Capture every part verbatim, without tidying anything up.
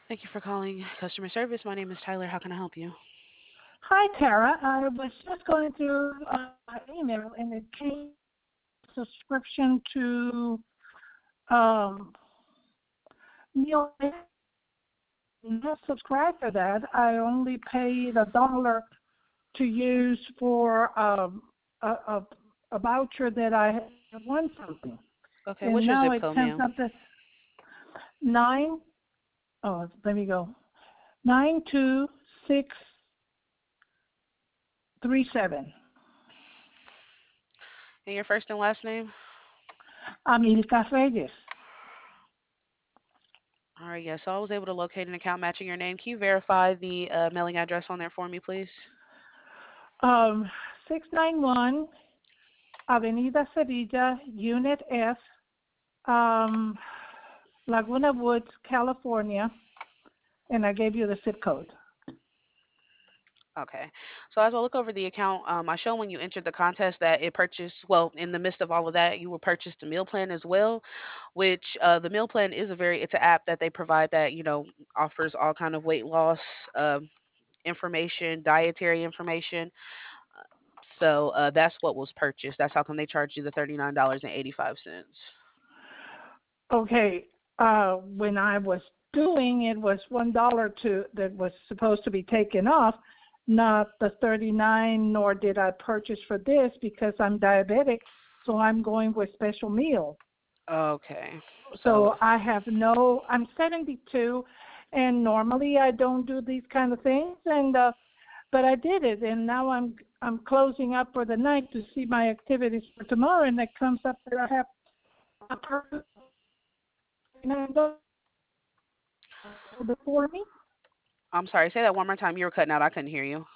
Thank you for calling customer service. My name is Tyler. How can I help you? Hi, Tara. I was just going through uh, my email, and it came subscription to um, Meal. Not subscribe for that. I only paid a dollar to use for um, a, a a voucher that I had won something, Okay, and what's your now zip it code, comes ma'am? up to nine. Oh, let me go. Nine two six three seven. And your first and last name? Amilcar Reyes. All right, yes. So I was able to locate an account matching your name. Can you verify the uh, mailing address on there for me, please? Um, six nine one Avenida Sevilla, Unit S, um, Laguna Woods, California, and I gave you the zip code. Okay. So as I look over the account, um, I show when you entered the contest that it purchased, well, in the midst of all of that, you will purchase the meal plan as well, which uh, the meal plan is a very, it's an app that they provide that, you know, offers all kind of weight loss um, information, dietary information. So uh, that's what was purchased. That's how come they charge you the thirty-nine dollars and eighty-five cents. Okay, uh, when I was doing it was one dollar to that was supposed to be taken off, not the thirty-nine. Nor did I purchase for this because I'm diabetic, so I'm going with special meal. Okay. So So I have no. I'm seventy-two, and normally I don't do these kind of things, and uh, but I did it, and now I'm I'm closing up for the night to see my activities for tomorrow, and it comes up that I have a purpose before me. I'm sorry, say that one more time. You were cutting out. I couldn't hear you.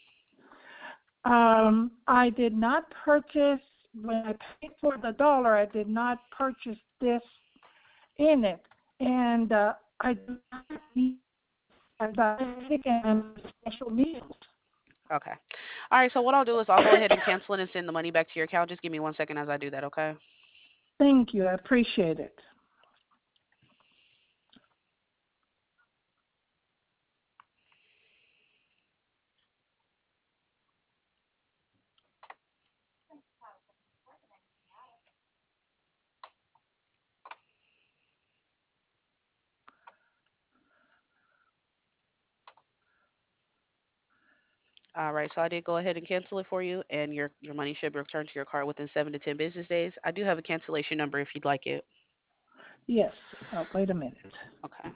Um, I did not purchase when I paid for the dollar. I did not purchase this in it, and uh, I do not need a diabetic and special meals. Okay. All right. So what I'll do is I'll go ahead and cancel it and send the money back to your account. Just give me one second as I do that. Okay. Thank you. I appreciate it. All right. So I did go ahead and cancel it for you, and your your money should be returned to your card within seven to ten business days. I do have a cancellation number if you'd like it. Yes. Oh, wait a minute. Okay.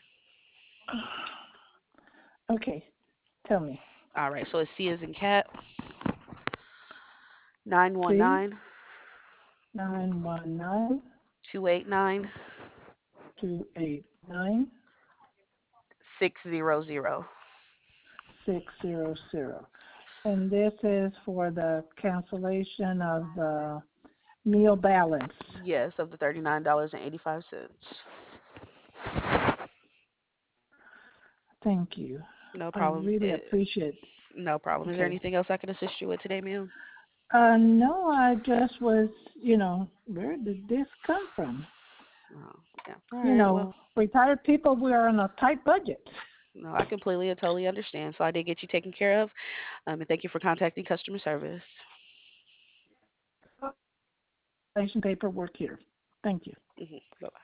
Okay. Tell me. All right. So it's C as in cat nine one C nine nine one nine two eight nine two eight nine six zero zero. six zero zero. And this is for the cancellation of the meal balance. Yes, of the thirty-nine dollars and eighty-five cents. Thank you. No I problem. really It, appreciate it. no problem. Is there Okay. anything else I can assist you with today, ma'am? Uh, no, I just was, you know, where did this come from? Oh, yeah. All You right. Well, know, retired people, we are on a tight budget. no, I completely and totally understand. So I did get you taken care of. Um, and thank you for contacting customer service. Patient paperwork here. Thank you. Hmm. Bye bye.